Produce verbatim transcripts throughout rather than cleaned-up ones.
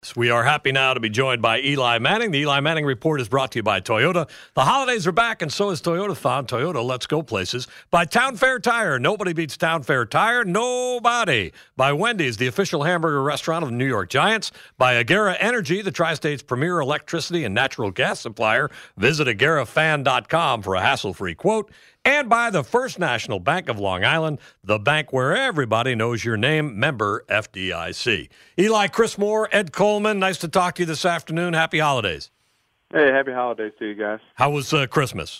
We are happy now to be joined by Eli Manning. The Eli Manning Report is brought to you by Toyota. The holidays are back, and so is Toyota-thon. Toyota, let's go places. By Town Fair Tire. Nobody beats Town Fair Tire. Nobody. By Wendy's, the official hamburger restaurant of the New York Giants. By Agera Energy, the Tri-State's premier electricity and natural gas supplier. Visit agera fan dot com for a hassle-free quote. And by the First National Bank of Long Island, the bank where everybody knows your name, member F D I C. Eli, Chris Moore, Ed Coleman, nice to talk to you this afternoon. Happy holidays. Hey, happy holidays to you guys. How was uh, Christmas?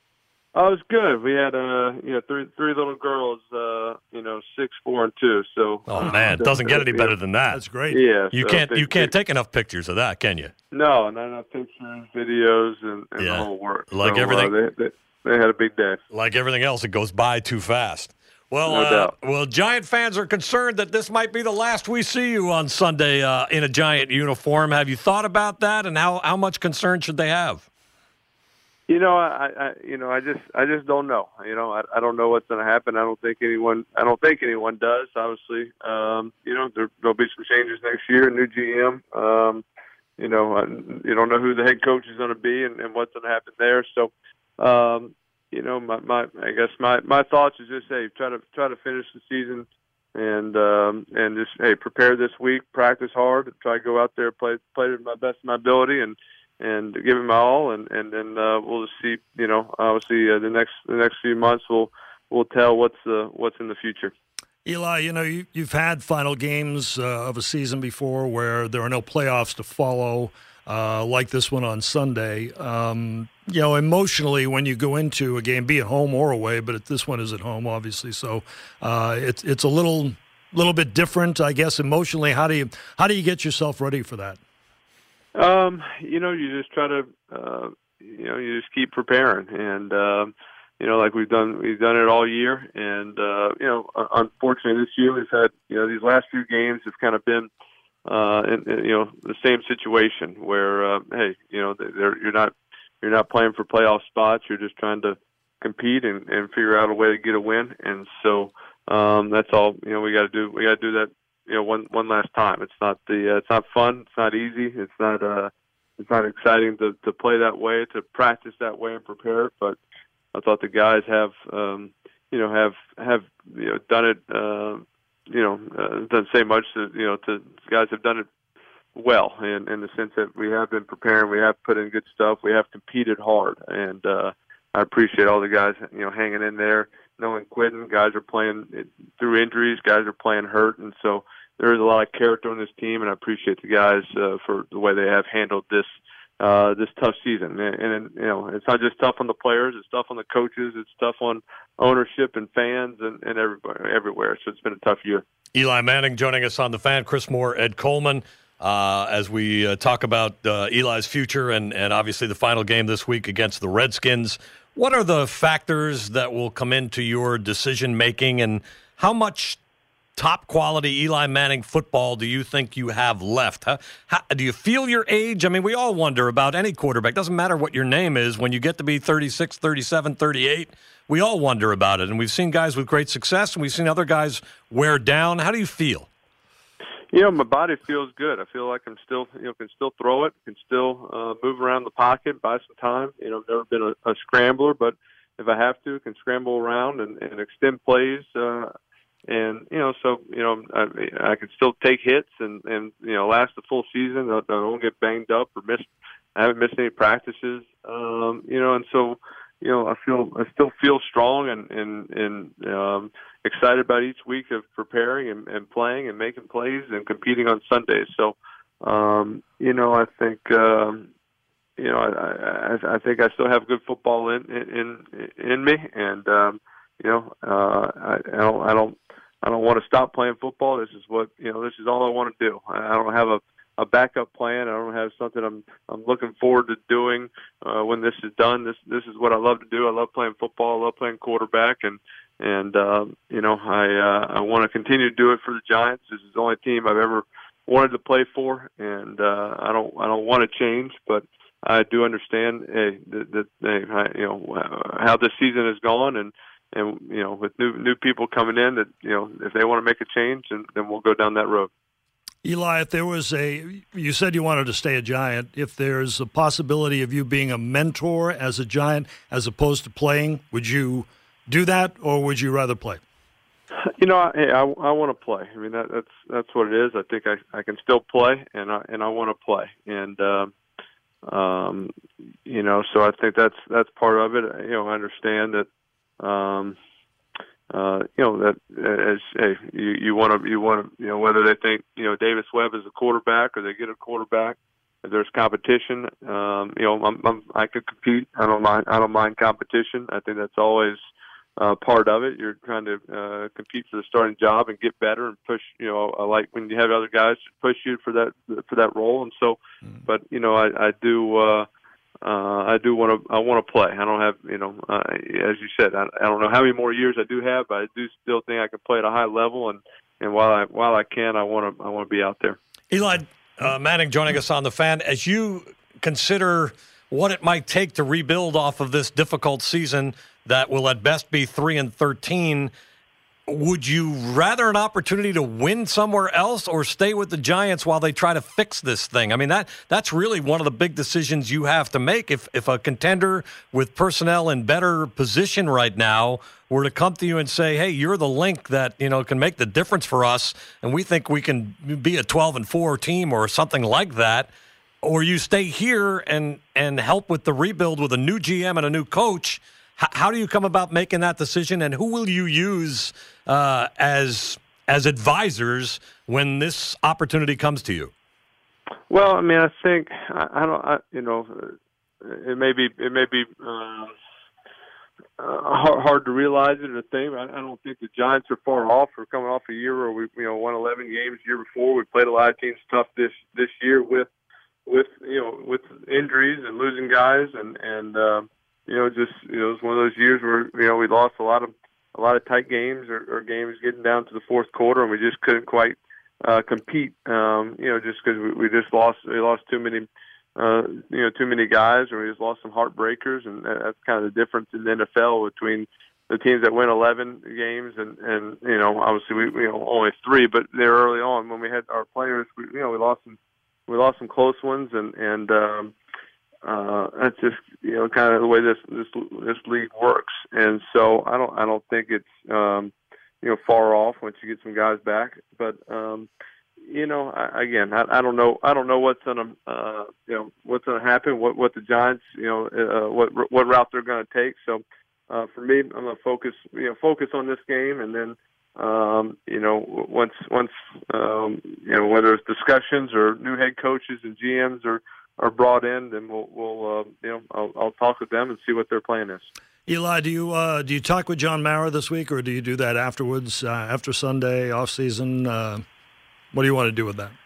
Oh, it was good. We had uh, you know three three little girls, uh, you know six, four, and two. So oh man, it doesn't get any better than that. That's great. Yeah, you so can't they, you can't they, take enough pictures of that, can you? No, not enough pictures, videos, and, and yeah. the whole work. Like so, everything. Uh, they, they, They had a big day. Like everything else, it goes by too fast. Well, no uh, doubt. well, Giant fans are concerned that this might be the last we see you on Sunday uh, in a Giant uniform. Have you thought about that, and how, how much concern should they have? You know, I, I you know, I just, I just don't know. You know, I, I don't know what's going to happen. I don't think anyone, I don't think anyone does. Obviously, um, you know, there, there'll be some changes next year. New G M. Um, you know, uh, you don't know who the head coach is going to be and, and what's going to happen there. So. Um, you know, my, my, I guess my, my thoughts is just, hey, try to, try to finish the season and, um, and just, hey, prepare this week, practice hard, try to go out there, play, play to my best of my ability and, and give it my all. And, and then, uh, we'll just see, you know, obviously uh, the next, the next few months will, will tell what's, uh, what's in the future. Eli, you know, you, you've had final games uh, of a season before where there are no playoffs to follow, uh, like this one on Sunday. Um, you know, emotionally, when you go into a game, be it home or away, but this one is at home, obviously. So uh, it's it's a little little bit different, I guess, emotionally. How do you how do you get yourself ready for that? Um, you know, you just try to, uh, you know, you just keep preparing, and um, you know, like we've done, we've done it all year, and uh, you know, unfortunately, this year we've had, you know, these last few games have kind of been. Uh, in, in, you know, the same situation where, uh, hey, you know, they're, you're not, you're not playing for playoff spots. You're just trying to compete and, and figure out a way to get a win. And so, um, that's all, you know, we got to do, we got to do that, you know, one, one last time. It's not the, uh, it's not fun. It's not easy. It's not, uh, it's not exciting to, to play that way, to practice that way and prepare. But I thought the guys have, um, you know, have, have, you know, done it, uh, you know, uh, doesn't say much to, you know, to guys have done it well in, in the sense that we have been preparing, we have put in good stuff, we have competed hard. And, uh, I appreciate all the guys, you know, hanging in there, no one quitting. Guys are playing through injuries, guys are playing hurt. And so there is a lot of character on this team, and I appreciate the guys, uh, for the way they have handled this, uh, this tough season. And, and, you know, it's not just tough on the players, it's tough on the coaches, it's tough on ownership and fans and, and everybody, everywhere. So it's been a tough year. Eli Manning joining us on The Fan, Chris Moore, Ed Coleman, uh, as we uh, talk about uh, Eli's future and, and obviously the final game this week against the Redskins. What are the factors that will come into your decision-making, and how much top-quality Eli Manning football do you think you have left? How, how, do you feel your age? I mean, we all wonder about any quarterback. Doesn't matter what your name is. When you get to be thirty-six, thirty-seven, thirty-eight, we all wonder about it. And we've seen guys with great success, and we've seen other guys wear down. How do you feel? You know, my body feels good. I feel like I'm still, you know, can still throw it, can still uh, move around the pocket, buy some time. You know, I've never been a, a scrambler, but if I have to, can scramble around and, and extend plays. Uh, and, you know, so, you know, I, I can still take hits and, and, you know, last the full season. I, I don't get banged up or miss. I haven't missed any practices. Um, you know, and so, you know, I feel, I still feel strong and, and, and, um, excited about each week of preparing and, and playing and making plays and competing on Sundays. So, um, you know, I think, um, you know, I, I, I think I still have good football in, in, in me. And, um, you know, uh, I, I don't, I don't, I don't want to stop playing football. This is what, you know, this is all I want to do. I don't have a, a backup plan. I don't have something I'm, I'm looking forward to doing, uh, when this is done. This, this is what I love to do. I love playing football. I love playing quarterback. And, and, um, you know, I, uh, I want to continue to do it for the Giants. This is the only team I've ever wanted to play for. And, uh, I don't, I don't want to change, but I do understand, hey, that, that, you know, how this season has gone, and, and, you know, with new, new people coming in that, you know, if they want to make a change, and then we'll go down that road. Eli, if there was a, you said you wanted to stay a Giant. If there's a possibility of you being a mentor as a Giant as opposed to playing, would you do that, or would you rather play? You know, I, I, I want to play. I mean, that, that's that's what it is. I think I, I can still play, and I and I want to play. And um, um, you know, so I think that's that's part of it. You know, I understand that. Um, uh, you know that as hey, you you want to you want to you know whether they think you know Davis Webb is a quarterback or they get a quarterback. If there's competition, um, you know, I'm, I'm, I could compete. I don't mind. I don't mind competition. I think that's always. Uh, part of it. You're trying to uh, compete for the starting job and get better and push. You know, I like when you have other guys push you for that for that role. And so, mm. but you know, I, I do. Uh, uh, I do want to. I want to play. I don't have. You know, uh, as you said, I, I don't know how many more years I do have, but I do still think I can play at a high level. And, and while I while I can, I want to. I want to be out there. Eli uh, Manning joining us on The Fan. As you consider what it might take to rebuild off of this difficult season that will at best be three and thirteen, would you rather an opportunity to win somewhere else or stay with the Giants while they try to fix this thing? I mean, that that's really one of the big decisions you have to make. If if a contender with personnel in better position right now were to come to you and say, hey, you're the link that, you know, can make the difference for us, and we think we can be a twelve and four team or something like that, or you stay here and and help with the rebuild with a new G M and a new coach, how do you come about making that decision, and who will you use uh, as as advisors when this opportunity comes to you? Well, I mean, I think I, I don't. I, you know, it may be it may be uh, uh, hard, hard to realize it or think. I, I don't think the Giants are far off. We're coming off a year where we you know won eleven games the year before. We played a lot of teams tough this this year with with you know with injuries and losing guys and and. Uh, You know, just you know, it was one of those years where you know we lost a lot of a lot of tight games or, or games getting down to the fourth quarter, and we just couldn't quite uh, compete. Um, you know, just because we, we just lost, we lost too many, uh, you know, too many guys, or we just lost some heartbreakers, and that's kind of the difference in the N F L between the teams that win eleven games and and you know, obviously we you know only three, but they're early on when we had our players. We, you know, we lost some, we lost some close ones, and and. Um, Uh, that's just you know kind of the way this this this league works, and so I don't I don't think it's um, you know far off once you get some guys back. But um, you know I, again I, I don't know I don't know what's gonna uh, you know what's gonna happen. What what the Giants you know uh, what what route they're gonna take. So uh, for me, I'm gonna focus you know focus on this game, and then um, you know once once um, you know whether it's discussions or new head coaches and G Ms or are brought in, then we'll, we'll uh, you know, I'll, I'll talk with them and see what their plan is. Eli, do you uh, do you talk with John Mara this week, or do you do that afterwards, uh, after Sunday off season? Uh, what do you want to do with that?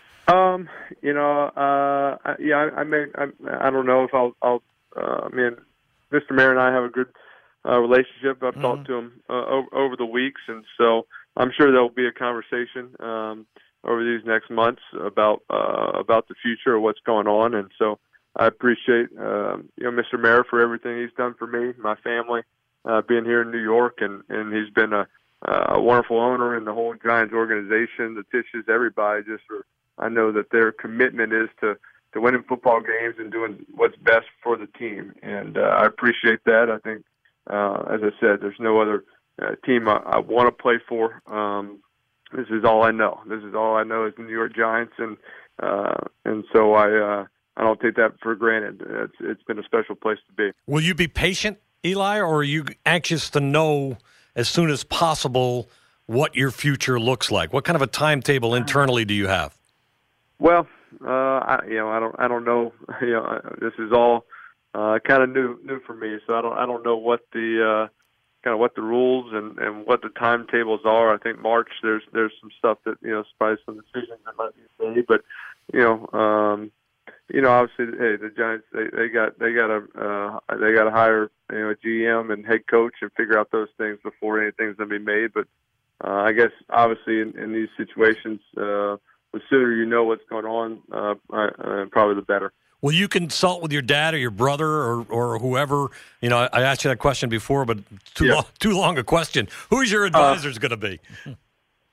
Um, you know, uh, I, yeah, I, I may, I, I don't know if I'll, I'll. Uh, I mean, Mister Mara and I have a good uh, relationship. I've mm-hmm. talked to him uh, over, over the weeks, and so I'm sure there'll be a conversation. Um, over these next months about uh, about the future of what's going on, and so I appreciate um, you know Mister Mara for everything he's done for me, my family, uh, being here in New York, and, and he's been a, a wonderful owner in the whole Giants organization, the Tisches, everybody. Just for, I know that their commitment is to, to winning football games and doing what's best for the team, and uh, I appreciate that. I think, uh, as I said, there's no other uh, team I, I want to play for. Um, This is all I know. This is all I know is the New York Giants, and uh, and so I uh, I don't take that for granted. It's it's been a special place to be. Will you be patient, Eli, or are you anxious to know as soon as possible what your future looks like? What kind of a timetable internally do you have? Well, uh, I, you know, I don't I don't know. You know, this is all uh, kind of new new for me, so I don't I don't know what the uh, kind of what the rules and, and what the timetables are. I think March there's there's some stuff that you know, probably some decisions that might be made, but you know, um, you know, obviously, hey, the Giants they, they got they got to uh, they got to hire you know a G M and head coach and figure out those things before anything's gonna be made. But uh, I guess obviously in, in these situations, uh, the sooner you know what's going on, uh, uh, probably the better. Will you consult with your dad or your brother or, or whoever? You know, I, I asked you that question before, but too, yeah. long, too long a question. Who's your advisor uh, going to be?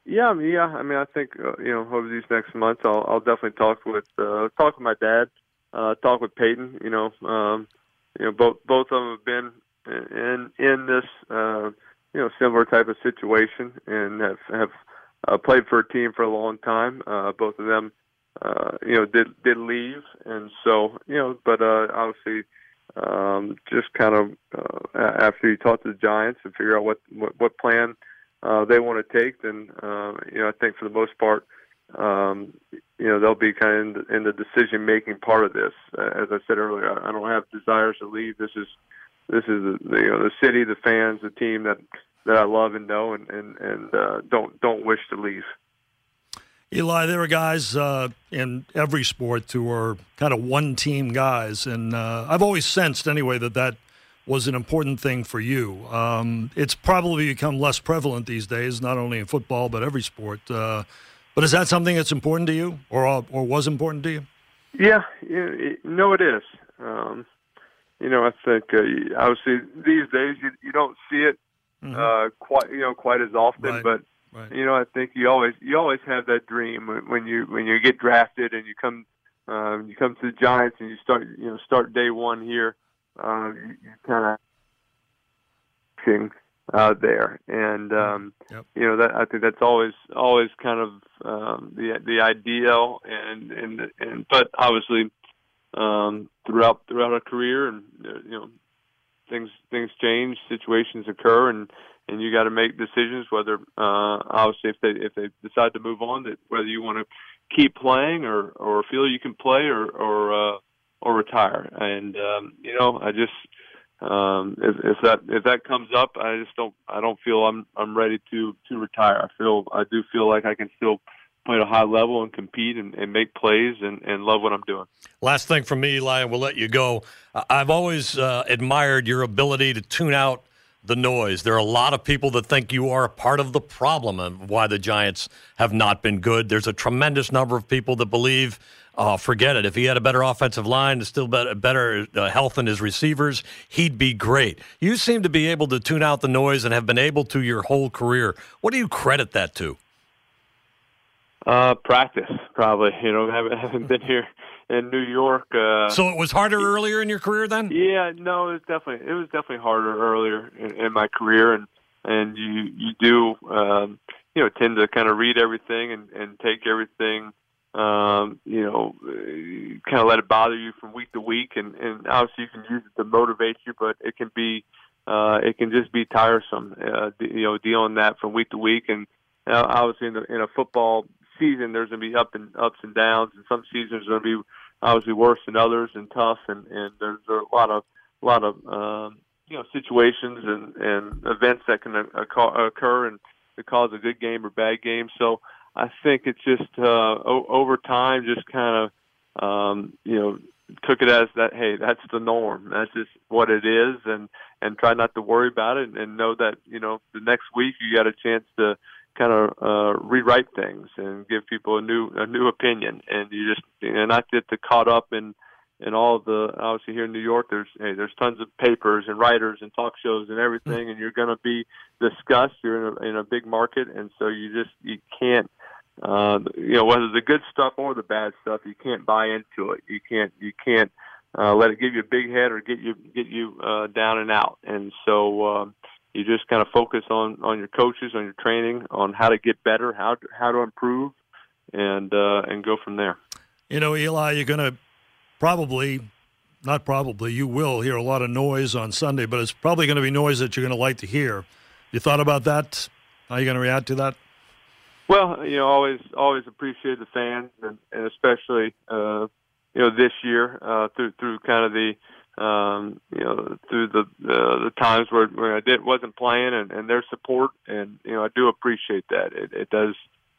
Yeah, I mean, yeah. I mean, I think uh, you know over these next months, I'll, I'll definitely talk with uh, talk with my dad, uh, talk with Peyton. You know, um, you know, both both of them have been in in this uh, you know similar type of situation and have have uh, played for a team for a long time. Uh, both of them, uh, you know, did did leave, and so you know, but uh, obviously. Um, just kind of uh, after you talk to the Giants and figure out what what, what plan uh, they want to take, then uh, you know I think for the most part, um, you know they'll be kind of in the, in the decision making part of this. Uh, as I said earlier, I, I don't have desires to leave. This is this is the, the you know the city, the fans, the team that that I love and know, and and and uh, don't don't wish to leave. Eli, there are guys uh, in every sport who are kind of one-team guys, and uh, I've always sensed anyway that that was an important thing for you. Um, it's probably become less prevalent these days, not only in football but every sport. Uh, but is that something that's important to you, or or was important to you? Yeah, you know it is. Um, you know, I think uh, obviously these days you, you don't see it mm-hmm. uh, quite you know quite as often, right. but. Right. You know, I think you always you always have that dream when, when you when you get drafted and you come um, you come to the Giants and you start you know start day one here. Uh, you, you kind of uh, there, and um, yep. you know that I think that's always always kind of um, the the ideal, and and and but obviously um, throughout throughout our career, and you know things things change, situations occur, and. And you got to make decisions whether, uh, obviously, if they if they decide to move on, that whether you want to keep playing or, or feel you can play or or uh, or retire. And um, you know, I just um, if, if that if that comes up, I just don't I don't feel I'm I'm ready to, to retire. I feel I do feel like I can still play at a high level and compete and, and make plays and, and love what I'm doing. Last thing from me, Eli, and we'll let you go. I've always uh, admired your ability to tune out the noise. There are a lot of people that think you are a part of the problem of why the Giants have not been good. There's a tremendous number of people that believe, oh, forget it. If he had a better offensive line, still better, better uh, health in his receivers, he'd be great. You seem to be able to tune out the noise and have been able to your whole career. What do you credit that to? Uh, practice, probably. You know, haven't haven't been here in New York. Uh, so it was harder earlier in your career then? Yeah, no, it was definitely it was definitely harder earlier in, in my career, and and you you do um, you know tend to kind of read everything and, and take everything um, you know kind of let it bother you from week to week, and, and obviously you can use it to motivate you, but it can be uh, it can just be tiresome, uh, you know, dealing that from week to week, and uh, obviously in, the, in a football season, there's going to be up and ups and downs, and some seasons are going to be obviously worse than others and tough, and, and there's a lot of a lot of um, you know situations and, and events that can occur and to cause a good game or bad game. So I think it's just uh, o- over time, just kind of um, you know took it as that. Hey, that's the norm. That's just what it is, and and try not to worry about it, and know that you know the next week you got a chance to kind of uh, rewrite things and give people a new a new opinion, and you just you know, not get too caught up in in all the obviously here in New York. There's hey, there's tons of papers and writers and talk shows and everything, and you're going to be discussed. You're in a, in a big market, and so you just you can't uh, you know whether the good stuff or the bad stuff, you can't buy into it. You can't you can't uh, let it give you a big head or get you get you uh, down and out. And so. Um, You just kind of focus on, on your coaches, on your training, on how to get better, how to, how to improve, and uh, and go from there. You know, Eli, you're going to probably, not probably, you will hear a lot of noise on Sunday, but it's probably going to be noise that you're going to like to hear. You thought about that? How are you going to react to that? Well, you know, always always appreciate the fans, and, and especially uh, you know this year uh, through through kind of the. Um, you know, through the uh, the times where, where I did wasn't playing, and, and their support, and you know, I do appreciate that. It, it does,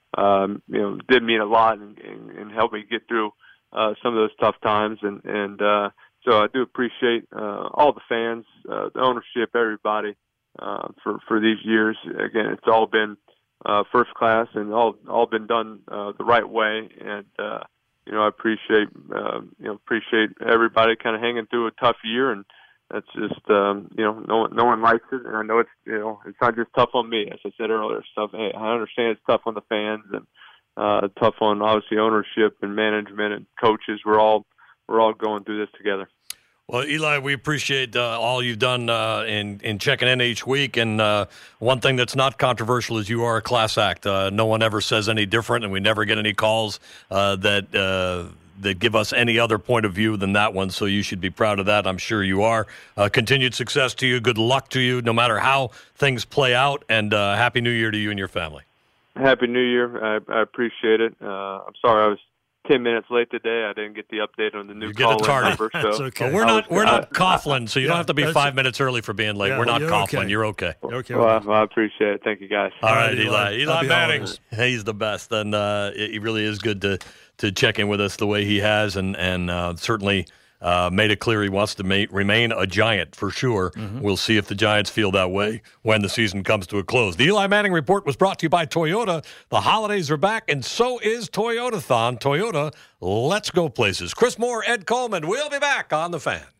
um, you know, did mean a lot, and, and, and helped me get through uh, some of those tough times, and and uh, so I do appreciate uh, all the fans, uh, the ownership, everybody uh, for for these years. Again, it's all been uh, first class, and all all been done uh, the right way, and. Uh, You know, I appreciate uh, you know appreciate everybody kind of hanging through a tough year, and That's just um, you know, no one, no one likes it, and I know it's you know, it's not just tough on me, as I said earlier. Stuff hey, I understand it's tough on the fans and uh, tough on obviously ownership and management and coaches. We're all we're all going through this together. Well, Eli, we appreciate uh, all you've done uh, in in checking in each week. And uh, one thing that's not controversial is you are a class act. Uh, no one ever says any different, and we never get any calls uh, that. Uh, that give us any other point of view than that one, so you should be proud of that. I'm sure you are. Uh, continued success to you. Good luck to you, no matter how things play out, and uh, Happy New Year to you and your family. Happy New Year. I, I appreciate it. Uh, I'm sorry I was ten minutes late today. I didn't get the update on the new call number. So That's okay. Well, we're not was, we're not uh, Coughlin, so you yeah, don't have to be five minutes early for being late. Yeah, we're not you're Coughlin. okay. You're okay. Okay. Well, I, well, I appreciate it. Thank you, guys. All right, right, Eli. Eli. Eli Happy Manning, holidays. he's the best, and uh, it, it really is good to to check in with us the way he has, and and uh, certainly uh, made it clear he wants to ma- remain a Giant for sure. Mm-hmm. We'll see if the Giants feel that way when the season comes to a close. The Eli Manning Report was brought to you by Toyota. The holidays are back, and so is Toyotathon. Toyota, let's go places. Chris Moore, Ed Coleman. We'll be back on The Fan.